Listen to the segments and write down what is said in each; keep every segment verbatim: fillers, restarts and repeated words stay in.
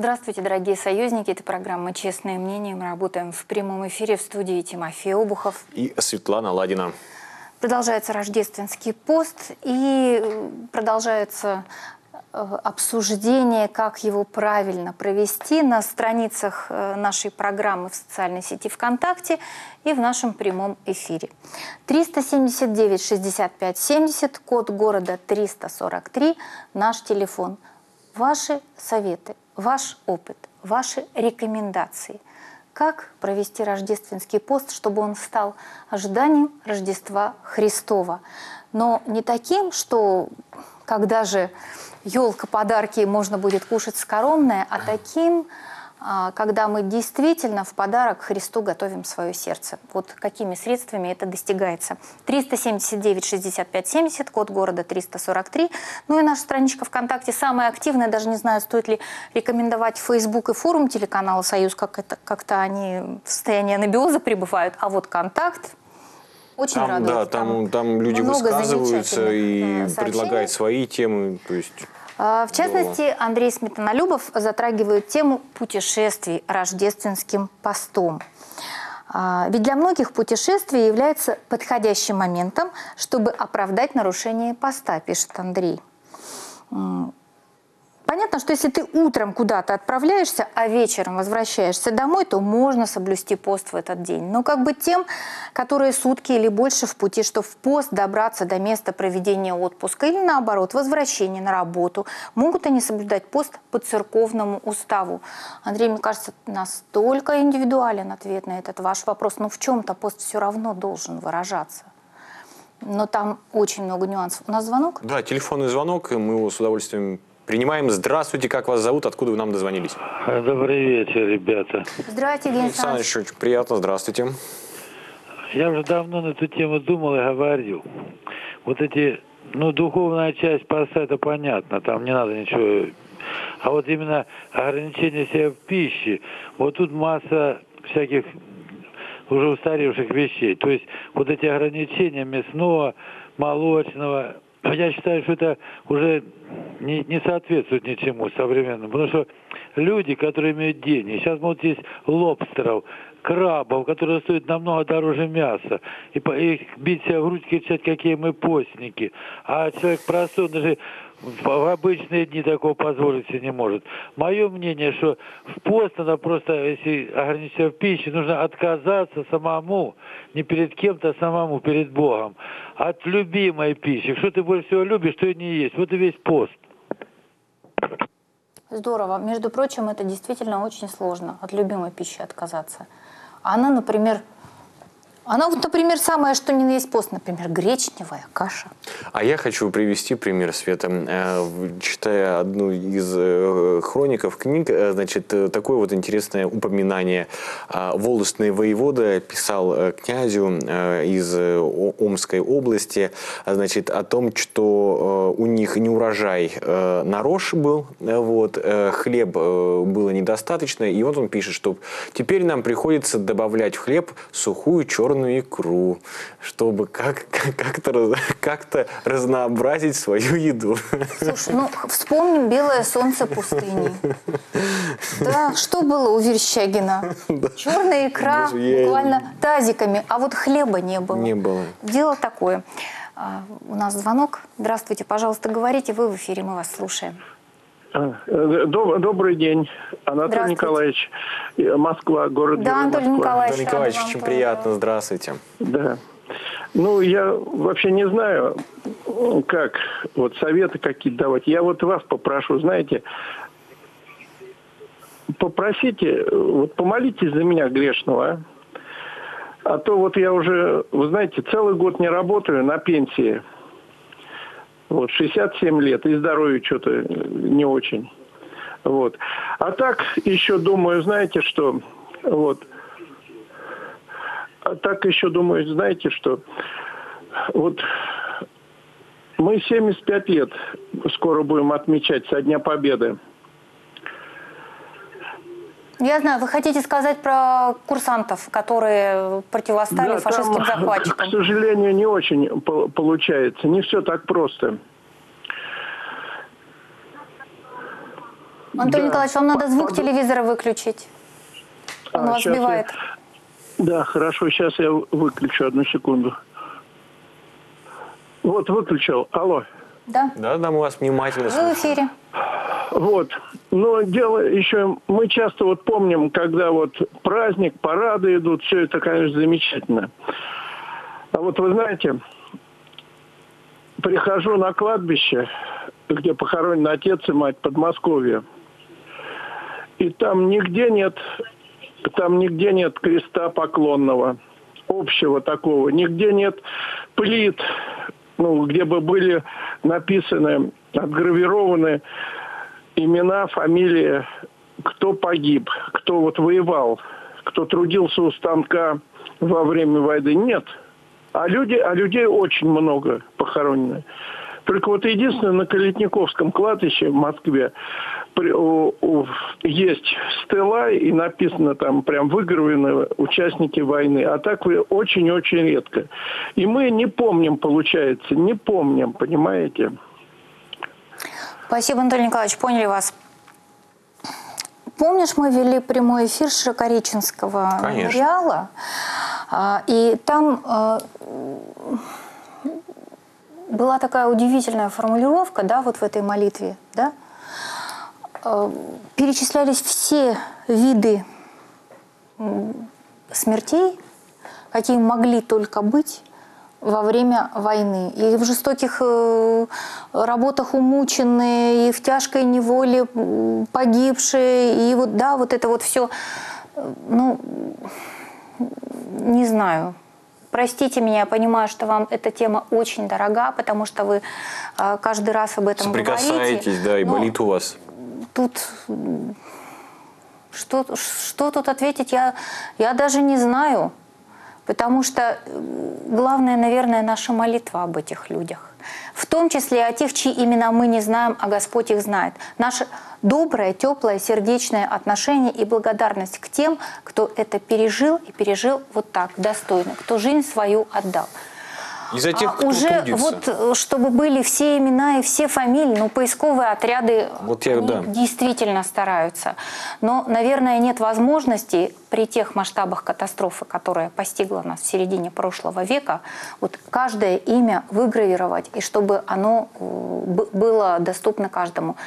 Здравствуйте, дорогие союзники. Это программа «Честное мнение». Мы работаем в прямом эфире в студии Тимофей Обухов и Светлана Ладина. Продолжается рождественский пост и продолжается обсуждение, как его правильно провести на страницах нашей программы в социальной сети ВКонтакте и в нашем прямом эфире. триста семьдесят девять шестьдесят пять семьдесят, код города триста сорок три, наш телефон. Ваши советы, ваш опыт, ваши рекомендации. Как провести рождественский пост, чтобы он стал ожиданием Рождества Христова. Но не таким, что когда же елка, подарки, можно будет кушать скоромное, а таким, когда мы действительно в подарок Христу готовим свое сердце. Вот какими средствами это достигается. триста семьдесят девять шестьдесят пять семьдесят, код города триста сорок три. Ну и наша страничка ВКонтакте самая активная. Даже не знаю, стоит ли рекомендовать Facebook и форум телеканала «Союз», как это, как-то они в состоянии анабиоза пребывают. А вот «Контакт» очень там, радует. Да, там, там, там люди высказываются и предлагают свои темы. То есть... В частности, Андрей Сметанолюбов затрагивает тему путешествий рождественским постом. Ведь для многих путешествие является подходящим моментом, чтобы оправдать нарушение поста, пишет Андрей. Понятно, что если ты утром куда-то отправляешься, а вечером возвращаешься домой, то можно соблюсти пост в этот день. Но как бы тем, которые сутки или больше в пути, что в пост добраться до места проведения отпуска или наоборот, возвращения на работу, могут они соблюдать пост по церковному уставу. Андрей, мне кажется, настолько индивидуален ответ на этот ваш вопрос. Но в чем-то пост все равно должен выражаться. Но там очень много нюансов. У нас звонок? Да, телефонный звонок, и мы его с удовольствием принимаем. Здравствуйте, как вас зовут, откуда вы нам дозвонились? Добрый вечер, ребята. Здравствуйте, Евгений Александрович. Александрович, очень приятно, здравствуйте. Я уже давно на эту тему думал и говорил. Вот эти, ну, духовная часть поста, это понятно, там не надо ничего. А вот именно ограничение себя в пище, вот тут масса всяких уже устаревших вещей. То есть вот эти ограничения мясного, молочного, я считаю, что это уже не, не соответствует ничему современному. Потому что люди, которые имеют деньги, сейчас вот есть лобстеров, крабов, которые стоят намного дороже мяса. И, и бить себя в грудь, кричать, какие мы постники. А человек простой, даже в обычные дни такого позволить себе не может. Мое мнение, что в пост надо просто, если ограничиться в пище, нужно отказаться самому, не перед кем-то, а самому, перед Богом, от любимой пищи. Что ты больше всего любишь, то и не есть. Вот и весь пост. Здорово. Между прочим, это действительно очень сложно от любимой пищи отказаться. Она, например, она, вот, например, самое, что ни на есть пост, например, гречневая каша. А я хочу привести пример, Света. Читая одну из хроников книг, значит, такое вот интересное упоминание. Волостный воевода писал князю из Омской области, значит, о том, что у них не урожай на рожь был, вот, хлеб было недостаточно, и вот он пишет, что теперь нам приходится добавлять в хлеб сухую черную икру, чтобы как, как-то, как-то разнообразить свою еду. Слушай, ну вспомним белое солнце пустыни. Да, что было у Верещагина? Черная икра буквально тазиками, а вот хлеба не было. Не было. Дело такое. У нас звонок. Здравствуйте, пожалуйста, говорите, вы в эфире, мы вас слушаем. Добрый день, Анатолий Николаевич, Москва, город да, Анатолий Москва. Николаевич, Анатолий Николаевич, очень приятно, здравствуйте. Да. Ну, я вообще не знаю, как вот советы какие-то давать. Я вот вас попрошу, знаете, попросите, вот помолитесь за меня грешного, а? А то вот я уже, вы знаете, целый год не работаю на пенсии. Вот, шестьдесят семь лет, и здоровье что-то не очень. Вот. А так еще думаю, знаете, что... Вот. А так еще думаю, знаете, что... Вот мы семьдесят пять лет скоро будем отмечать со Дня Победы. Я знаю, вы хотите сказать про курсантов, которые противостали да, фашистским там, захватчикам. К сожалению, не очень получается. Не все так просто. Антон Да. Николаевич, вам надо звук Под- телевизора выключить. Он А, вас щас я- сбивает. Да, хорошо, сейчас я выключу, одну секунду. Вот, выключил. Алло. Да? Да, да, мы вас внимательно Вы в слушаем. эфире. Вот. Но дело еще, мы часто вот помним, когда вот праздник, парады идут, все это, конечно, замечательно. А вот вы знаете, прихожу на кладбище, где похоронены отец и мать, Подмосковье, и там нигде нет, там нигде нет креста поклонного, общего такого, нигде нет плит, ну, где бы были написаны, отгравированы имена, фамилии, кто погиб, кто вот воевал, кто трудился у станка во время войны. Нет. А, люди, а людей очень много похоронено. Только вот единственное, на Калитниковском кладбище в Москве при, у, у, есть стела, и написано там прям выгравированы участники войны. А так вы очень-очень редко. И мы не помним, получается, не помним, понимаете? Спасибо, Анатолий Николаевич, поняли вас. Помнишь, мы вели прямой эфир Широкореченского Конечно. мемориала, а, и там а, была такая удивительная формулировка, да, вот в этой молитве, да, а, перечислялись все виды м, смертей, какие могли только быть во время войны. И в жестоких э, работах умученные, и в тяжкой неволе м, погибшие, и вот, да, вот это вот все, э, ну, не знаю. Простите меня, я понимаю, что вам эта тема очень дорога, потому что вы э, каждый раз об этом говорите. Соприкасаетесь, да, и Но болит у вас. Тут м, что, что тут ответить, я, я даже не знаю. Потому что главное, наверное, наша молитва об этих людях. В том числе о тех, чьи имена мы не знаем, а Господь их знает. Наше доброе, теплое, сердечное отношение и благодарность к тем, кто это пережил и пережил вот так, достойно, кто жизнь свою отдал. И за тех, А кто уже трудится. вот, чтобы были все имена и все фамилии, ну, поисковые отряды Вот я, они да. действительно стараются. Но, наверное, нет возможности при тех масштабах катастрофы, которая постигла нас в середине прошлого века, вот каждое имя выгравировать, и чтобы оно было доступно каждому.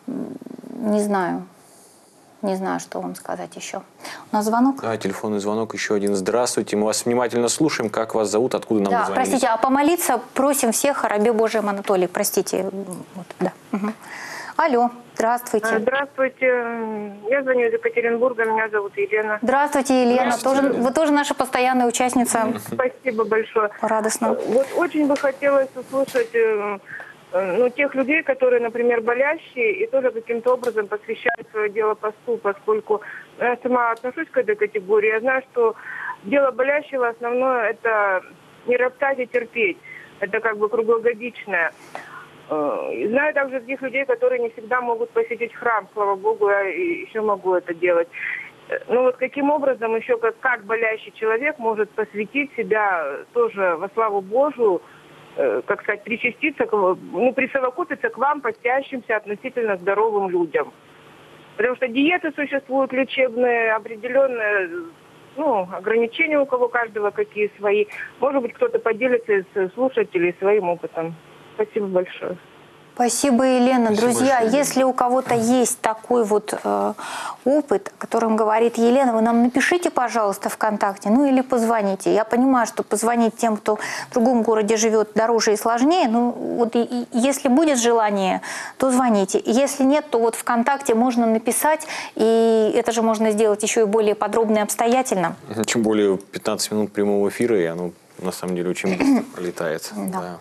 Не знаю. Не знаю, что вам сказать еще. У нас звонок? Да, телефонный звонок, еще один. Здравствуйте, мы вас внимательно слушаем. Как вас зовут, откуда нам Да, дозвонились? простите, а помолиться просим всех о рабе Божьем Анатолии. Простите. Вот, да. Угу. Алло, здравствуйте. Здравствуйте, я звоню из Екатеринбурга, меня зовут Елена. Здравствуйте, Елена. Здравствуйте. Тоже, вы тоже наша постоянная участница. Спасибо большое. Радостно. Вот очень бы хотелось услышать ну, тех людей, которые, например, болящие и тоже каким-то образом посвящают свое дело посту, поскольку я сама отношусь к этой категории. Я знаю, что дело болящего основное – это не роптать и терпеть. Это как бы круглогодичное. Знаю также таких людей, которые не всегда могут посетить храм. Слава Богу, я еще могу это делать. Ну вот каким образом еще, как, как болящий человек может посвятить себя тоже во славу Божию, как сказать, причаститься, ну, присовокупиться к вам, постящимся, относительно здоровым людям. Потому что диеты существуют лечебные, определенные, ну, ограничения у кого каждого какие свои. Может быть, кто-то поделится из слушателей своим опытом. Спасибо большое. Спасибо, Елена. Спасибо Друзья, большое. если у кого-то есть такой вот э, опыт, о котором говорит Елена, вы нам напишите, пожалуйста, ВКонтакте, ну или позвоните. Я понимаю, что позвонить тем, кто в другом городе живет, дороже и сложнее. Ну, вот и, и, если будет желание, то звоните. Если нет, то вот ВКонтакте можно написать, и это же можно сделать еще и более подробно и обстоятельно. Чем более пятнадцать минут прямого эфира, и оно на самом деле очень быстро пролетает. Да. Да.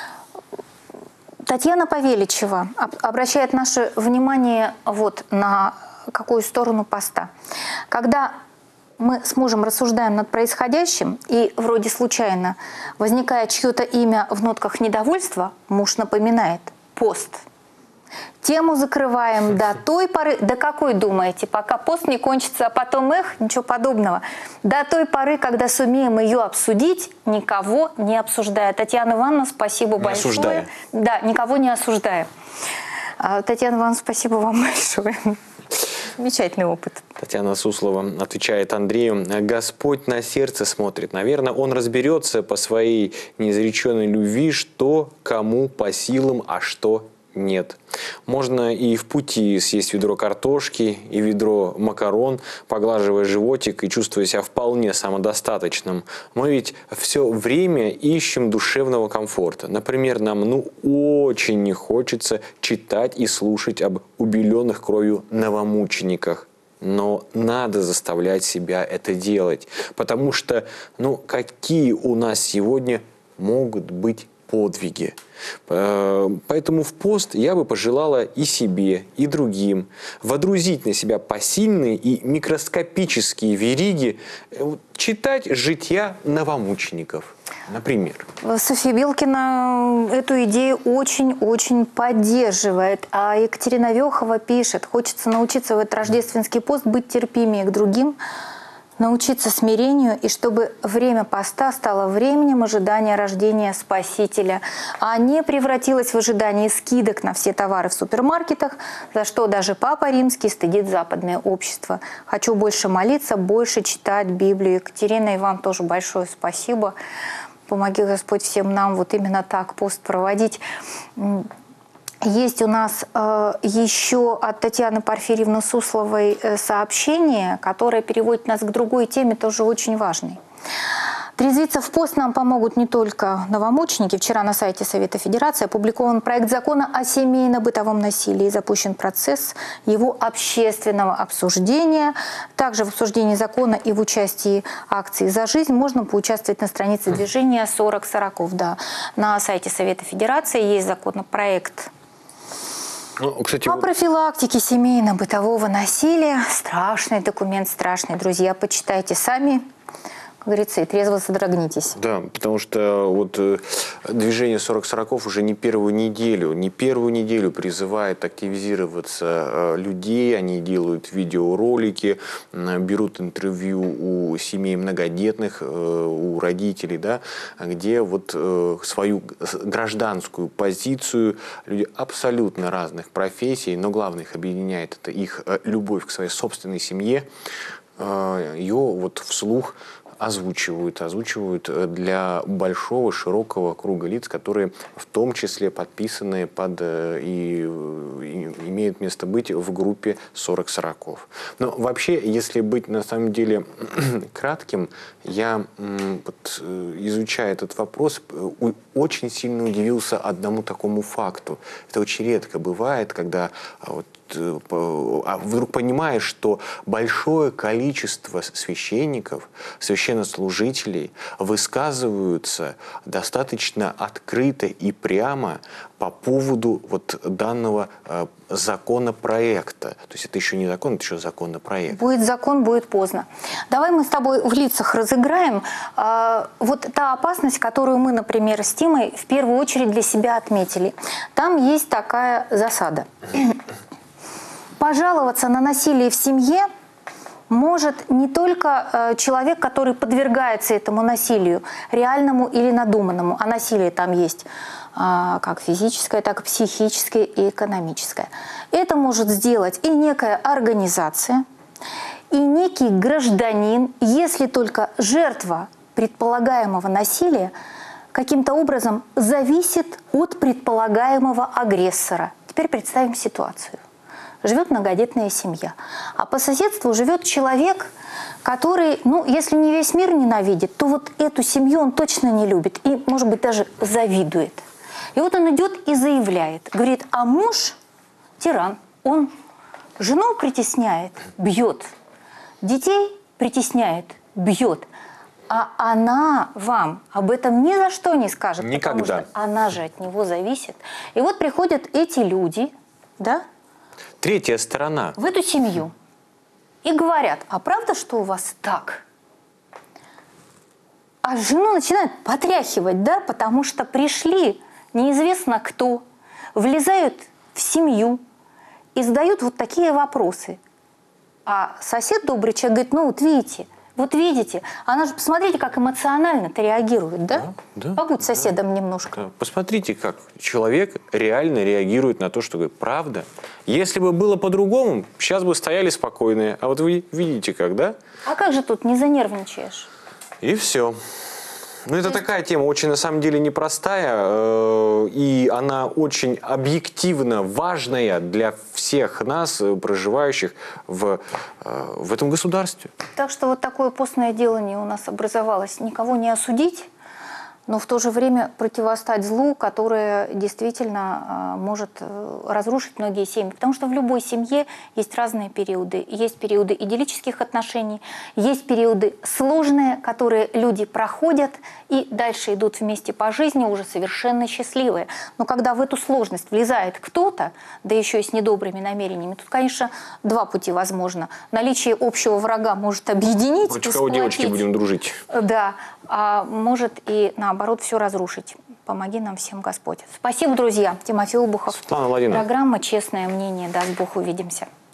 Татьяна Павеличева обращает наше внимание вот на какую сторону поста. Когда мы с мужем рассуждаем над происходящим, и вроде случайно возникает чье-то имя в нотках недовольства, муж напоминает: пост. Тему закрываем до той поры, до какой, думаете, пока пост не кончится, а потом эх, ничего подобного. До той поры, когда сумеем ее обсудить, никого не обсуждая. Татьяна Ивановна, спасибо Не большое. осуждая. Да, никого не осуждая. А, Татьяна Ивановна, спасибо вам большое. Замечательный опыт. Татьяна Суслова отвечает Андрею: Господь на сердце смотрит. Наверное, Он разберется по своей неизреченной любви, что кому по силам, а что нет. Можно и в пути съесть ведро картошки и ведро макарон, поглаживая животик и чувствуя себя вполне самодостаточным. Мы ведь все время ищем душевного комфорта. Например, нам ну очень не хочется читать и слушать об убеленных кровью новомучениках. Но надо заставлять себя это делать. Потому что, ну, какие у нас сегодня могут быть подвиги? Поэтому в пост я бы пожелала и себе, и другим водрузить на себя посильные и микроскопические вериги, читать жития новомучеников, например. Софья Белкина эту идею очень-очень поддерживает. А Екатерина Вехова пишет: хочется научиться в этот рождественский пост быть терпимее к другим, научиться смирению, и чтобы время поста стало временем ожидания рождения Спасителя, а не превратилось в ожидание скидок на все товары в супермаркетах, за что даже Папа Римский стыдит западное общество. Хочу больше молиться, больше читать Библию. Екатерина, и вам тоже большое спасибо. Помоги, Господь, всем нам вот именно так пост проводить. Есть у нас э, еще от Татьяны Порфирьевны Сусловой э, сообщение, которое переводит нас к другой теме, тоже очень важной. Трезвиться в пост нам помогут не только новомученики. Вчера на сайте Совета Федерации опубликован проект закона о семейно-бытовом насилии. Запущен процесс его общественного обсуждения. Также в обсуждении закона и в участии акции «За жизнь» можно поучаствовать на странице движения сорок сороков. Да. На сайте Совета Федерации есть законопроект Ну, кстати, о вот... профилактике семейно-бытового насилия. Страшный документ, страшный. Друзья, почитайте сами, как говорится, и трезво содрогнитесь. Да, потому что вот э, движение сорок сороков уже не первую неделю, не первую неделю призывает активизироваться э, людей. Они делают видеоролики, э, берут интервью у семей многодетных, э, у родителей, да, где вот э, свою гражданскую позицию люди абсолютно разных профессий, но главное их объединяет это их э, любовь к своей собственной семье, э, ее вот вслух озвучивают, озвучивают для большого, широкого круга лиц, которые в том числе подписаны под и, и имеют место быть в группе сорок сороков. Но вообще, если быть на самом деле кратким, я, вот, изучая этот вопрос, очень сильно удивился одному такому факту. Это очень редко бывает, когда вот вдруг понимаешь, что большое количество священников, священнослужителей высказываются достаточно открыто и прямо по поводу вот данного э, законопроекта. То есть это еще не закон, это еще законопроект. Будет закон, будет поздно. Давай мы с тобой в лицах разыграем э, вот та опасность, которую мы, например, с Тимой в первую очередь для себя отметили. Там есть такая засада. Пожаловаться на насилие в семье может не только э, человек, который подвергается этому насилию, реальному или надуманному, а насилие там есть э, как физическое, так и психическое и экономическое. Это может сделать и некая организация, и некий гражданин, если только жертва предполагаемого насилия каким-то образом зависит от предполагаемого агрессора. Теперь представим ситуацию. Живет многодетная семья. А по соседству живет человек, который, ну, если не весь мир ненавидит, то вот эту семью он точно не любит и, может быть, даже завидует. И вот он идет и заявляет, говорит, а муж тиран, он жену притесняет, бьет, детей притесняет, бьет, а она вам об этом ни за что не скажет, никогда. Потому что она же от него зависит. И вот приходят эти люди, да, третья сторона в эту семью и говорят, а правда, что у вас так? А жену начинают потряхивать, да, потому что пришли неизвестно кто, влезают в семью и задают вот такие вопросы. А сосед добрый человек говорит, ну вот видите, Вот видите, она же, посмотрите, как эмоционально-то реагирует, да? Да, да, Побудь соседом немножко. Да. Посмотрите, как человек реально реагирует на то, что говорит. Правда? Если бы было по-другому, сейчас бы стояли спокойные. А вот вы видите как, да? А как же тут не занервничаешь? И все. Ну, это такая тема очень, на самом деле, непростая, э, и она очень объективно важная для всех нас, э, проживающих в, э, в этом государстве. Так что вот такое постное делание у нас образовалось. Никого не осудить, но в то же время противостать злу, которое действительно э, может э, разрушить многие семьи. Потому что в любой семье есть разные периоды. Есть периоды идиллических отношений, есть периоды сложные, которые люди проходят и дальше идут вместе по жизни уже совершенно счастливые. Но когда в эту сложность влезает кто-то, да еще и с недобрыми намерениями, тут, конечно, два пути возможно. Наличие общего врага может объединить, Против кого девочки будем дружить? Да, а может и наоборот все разрушить. Помоги нам всем, Господь. Спасибо, друзья. Тимофей Обухов. Светлана Владимировна. Программа «Честное мнение». Даст Бог, увидимся.